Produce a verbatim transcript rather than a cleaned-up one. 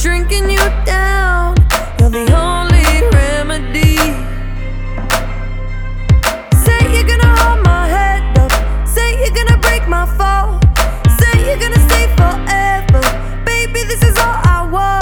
drinking you down. You're the only remedy. Say you're gonna hold my head up. Say you're gonna break my fall. Say you're gonna stay forever. Baby, this is all I want.